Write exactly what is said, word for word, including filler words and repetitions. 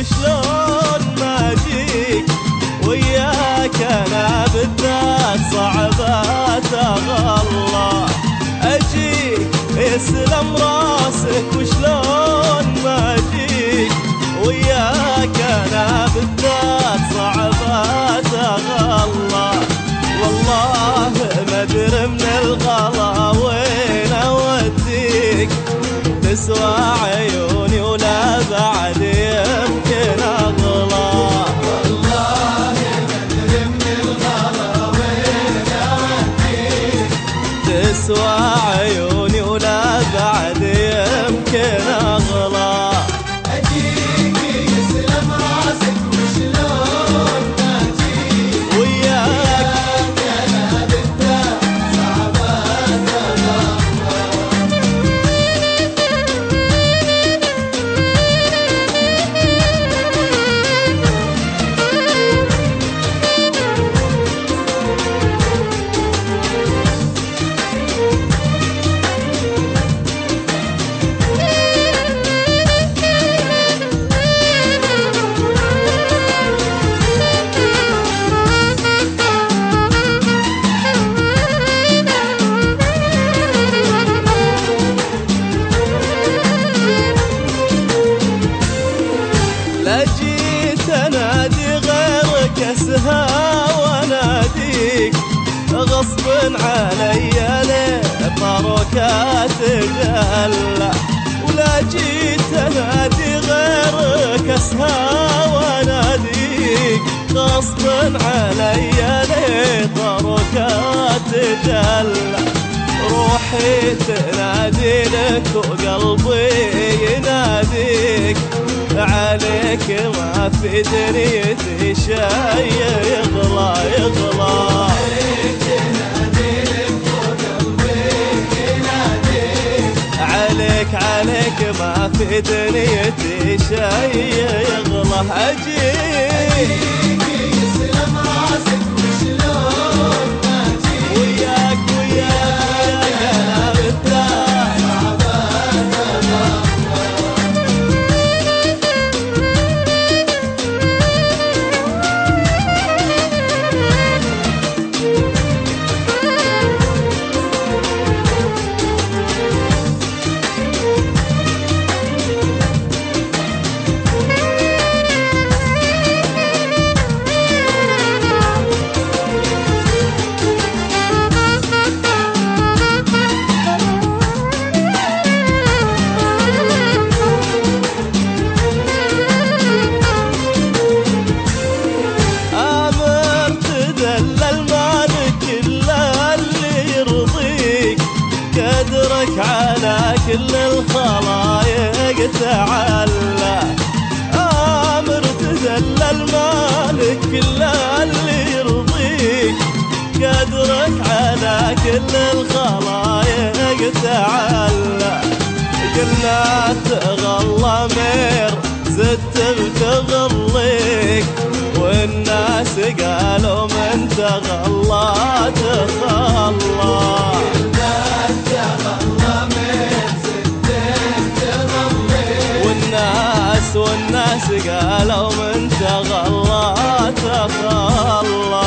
وشلون ما اجيك وياك انا بالذات صعبات اغلى اجيك يسلم راسك وشلون ما اجيك وياك انا بالذات صعبات اغلى والله ما ادري من الغلا وين اوديك تسوى عيوني ولا بعد يمكن اغلى والله ما ادري من الغلا وين اوديك تسوى عيوني ولا بعد يمكن اغلى اجيك يسلم راسك وشلون ما اجيك وياك انا بالذات صعبات اغلى لا جيت انادي غيرك اسهى واناديك غصب علي ليه طرقات تجلى ولا جيت انادي غيرك اسهى واناديك غصب علي ليه طرقات تجلى روحي تنادي لك وقلبي يناديك عليك ما في دنيتي شي يغلى يغلى عليك عليك ما في دنيتي شي يغلى اجيك يسلم راسك وشلون ما اجيك وياك وياك وياك انا بالذات صعبات اغلى قدرك على كل الخلايق تعالى آمر تذلل مالك كل اللي يرضيك قدرك على كل الخلايق تعالى قلنا تغلى مير زدت بتغليك والناس قالوا من تغلى تخلى والناس والناس قالوا من تغلى تخلى